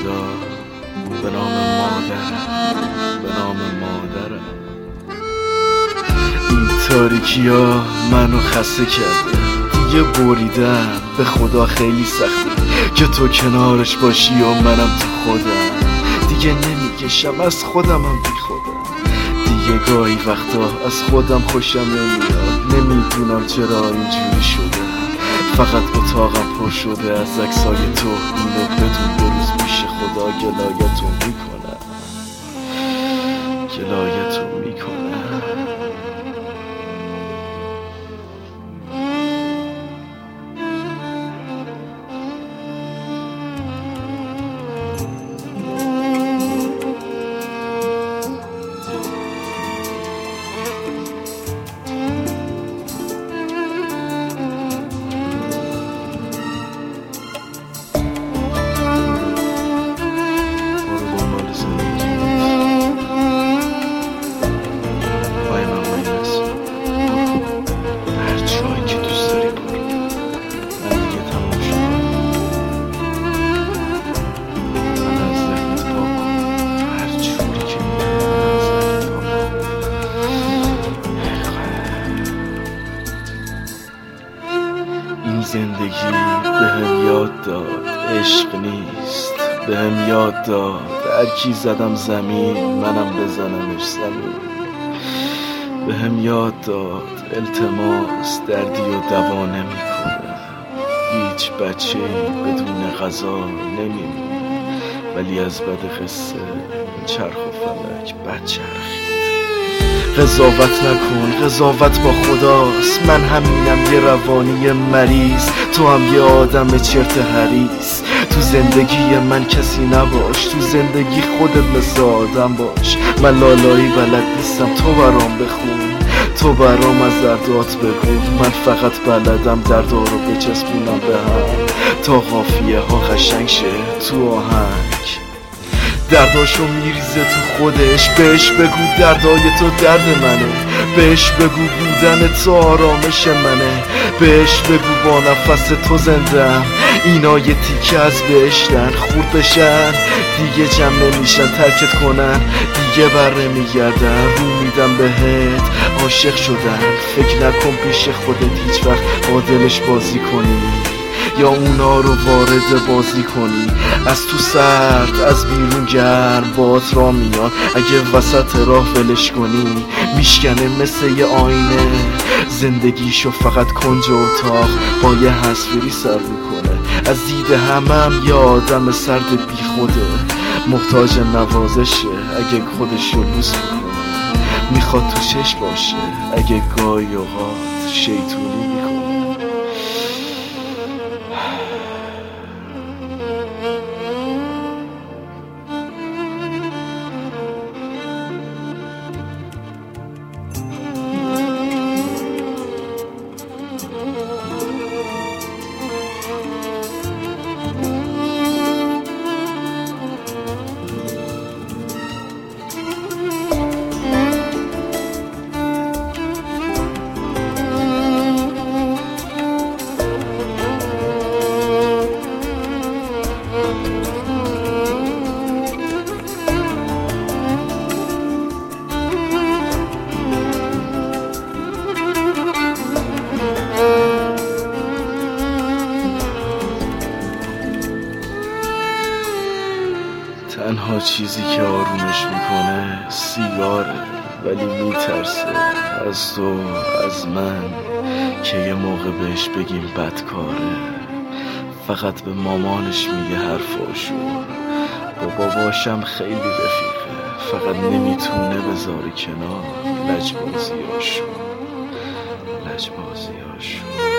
خدا، به نام مادرم، به نام مادرم. این تاریکی ها منو خسته کرده، دیگه بریدم، به خدا خیلی سخته که تو کنارش باشی و منم تو خودم. دیگه نمیکشم از خودمم بی خودم، دیگه گاهی وقتا از خودم خوشم نمیاد. نمیدونم چرا اینجوری شده، فقط اتاقم پر شده از عکسای تو. اینو بدون یه روز پیش خدا گلایتون میکنم، گلایتون میکنم. زندگی بهم یاد داد عشق نیست، بهم یاد داد هر کی زدم زمین منم بزنمش زمین. بهم یاد داد التماس دردی و دوا نمیکنه، هیچ بچه بدون غذا نمیمونه، ولی از بد قصه چرخ و فلک بد چرخید. قضاوت نکن، قضاوت با خداست. من همینم، یه روانی مریض، تو هم یه آدم چرت حریص. تو زندگی من کسی نباش، تو زندگی خودت مثل آدم باش. من لالایی بلد نیستم، تو برام بخون، تو برام از دردات بگو. من فقط بلدم دردا رو بچسبونم به هم تا قافیه ها قشنگ شه تو آهنگ. درداشو میریزه تو خودش، بهش بگو دردای تو درد منه، بهش بگو بودن تو آرامش منه، بهش بگو با نفس تو زندم. اینا یه تیکه از بهشتن، خورد بشن دیگه جمع نمیشن، ترکت کنن دیگه بر نمیگردن. رو میدم بهت عاشق شدن، فکر نکن پیش خودت هیچ وقت با دلش بازی کنی یا اونا رو وارد بازی کنی. از تو سرد از بیرون گرم بات را میان، اگه وسط راه ولش کنی میشکنه مثل یه آینه. زندگیشو فقط کنج اتاق با یه حسفری سر میکنه. از دید همم یه آدم سرد بی خوده، محتاج نوازشه اگه خودشو لوس میکنه. میخواد تو چش باشه اگه گاهی اوقات شیطونی میکنه. تنها چیزی که آرومش میکنه سیگاره، ولی میترسه از تو از من که یه موقع بهش بگیم بدکاره. فقط به مامانش میگه حرفاشو، با باباشم خیلی رفیقه، فقط نمیتونه بذاره کنار لجبازیاشو.